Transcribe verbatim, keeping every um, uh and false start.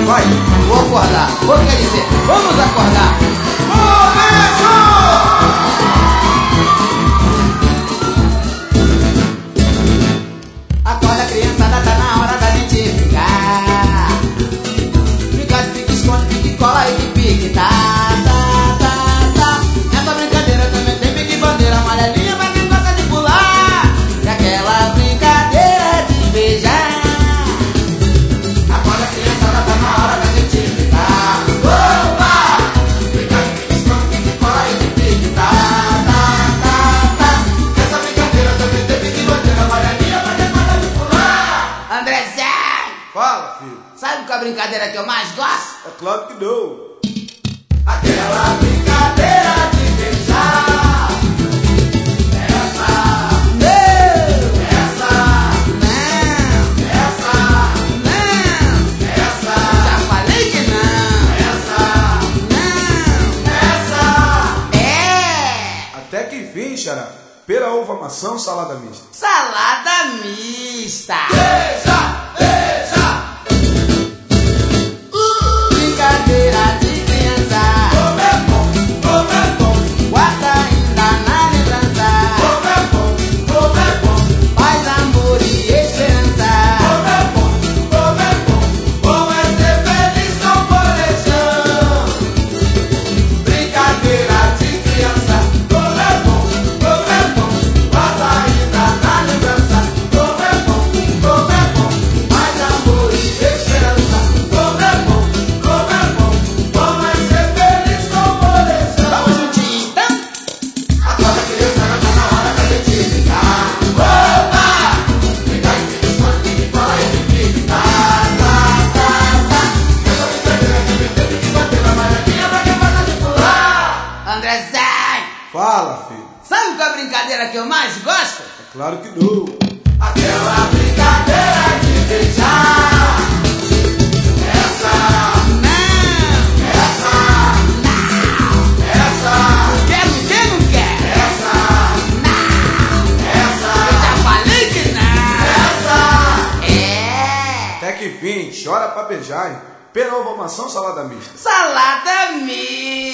Vai, Vou acordar. Vou quer dizer, vamos acordar. Acorda, criançada, tá na hora da gente brincar. Brincar de pique, esconde, pique, cola e de pique. Tá, tá, tá, tá. Nessa brincadeira também tem pique, bandeira amarelinha pra quem gosta de pular. E aquela brincadeira de beijar. Acorda, criançada, tá na hora da gente brincar. Opa! Brincar de pique, esconde, pique, cola e de pique. Tá, tá, tá, tá. Nessa brincadeira também tem pique, bandeira amarelinha pra quem gosta de pular. Andrezé! fala, filho. Sabe qual é a brincadeira que eu mais gosto? É claro que não. Aquela brincadeira de beijar. Essa, não. Essa, não. Essa, não. Essa, já falei que não. Essa, não. Essa, é. Até que enfim, xará. Pera, uva, maçã, salada mista. Salada mista. Beija, beija. Brincadeira de criança. Como é bom, como é bom. Guarda ainda na lembrança. Como é bom, como é bom. Paz, amor e esperança. Como é bom, como é bom. Bom é ser feliz com coleção. Brincadeira de criança. Como é bom, como é bom. Guarda ainda na lembrança. Como é bom, como é bom. Mais amor e esperança. Como é bom, como é bom. Bom é ser feliz com coleção. Vamos juntinho então? Acorda, criança, já tá na hora da gente brincar. Opa! Brincar de pique, esconde, pique, cola e de pique. Tá, tá, tá, tá. Essa brincadeira de pique, pique, bandeira amarelinha pra quem gosta de pular. Andrezé! Fala, filho. Sabe qual é a brincadeira que eu mais gosto? É claro que não. Aquela brincadeira de beijar. Essa, Não! essa, Não! essa, Quer, não quer, não quer? essa, Não! essa, Eu já falei que não! essa. É! Até que enfim, chora pra beijar, hein? Pera, uva, maçã, salada mista. Salada mista!